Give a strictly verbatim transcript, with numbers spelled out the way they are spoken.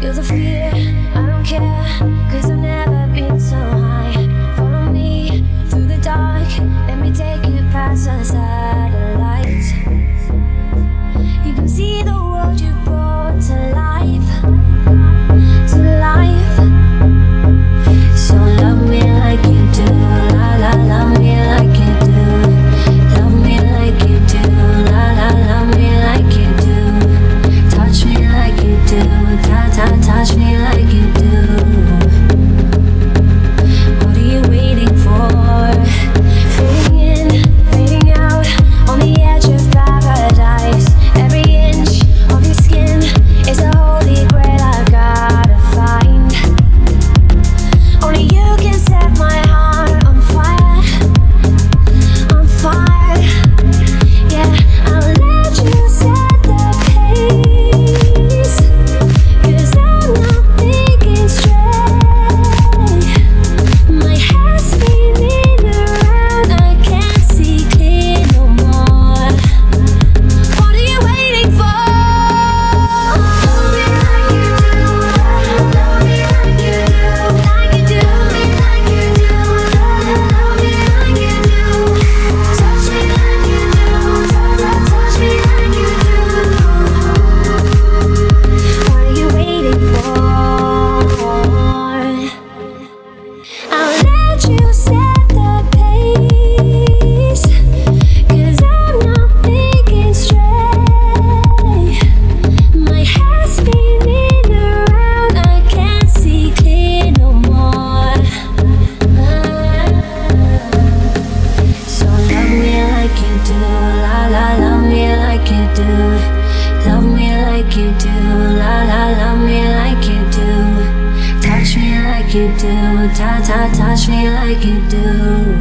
Feel the fear, I don't care, cause I've never been so high. Follow me through the dark, let me take you past the satellites. You can see the world you brought to life, to life. So love me like you do, la la, love me like you do. Love me like you do, la la, love me like you do. Touch me like you do, ta ta, touch me like you do. What are you waiting for? Fading in, fading out, on the edge of paradise. Every inch of your skin is a holy grail I've gotta find. Only you can set my heart on fire, on fire. Yeah, I'll let you set the pace, cause I'm not thinking straight. My head's spinning around, I can't see clear no more. What are you waiting for? Love me like you do, love me like you do, like you do, like you do, love me like you do. Touch me like you do, touch, touch me like you do. What are you waiting for? I'll let you set the pace, cause I'm not thinking straight. My head's spinning around, I can't see clear no more. So love me like you do, la la, love me like you do. Love me like you do, la la, love me like you do. Touch me like you do, ta ta, touch me like you do.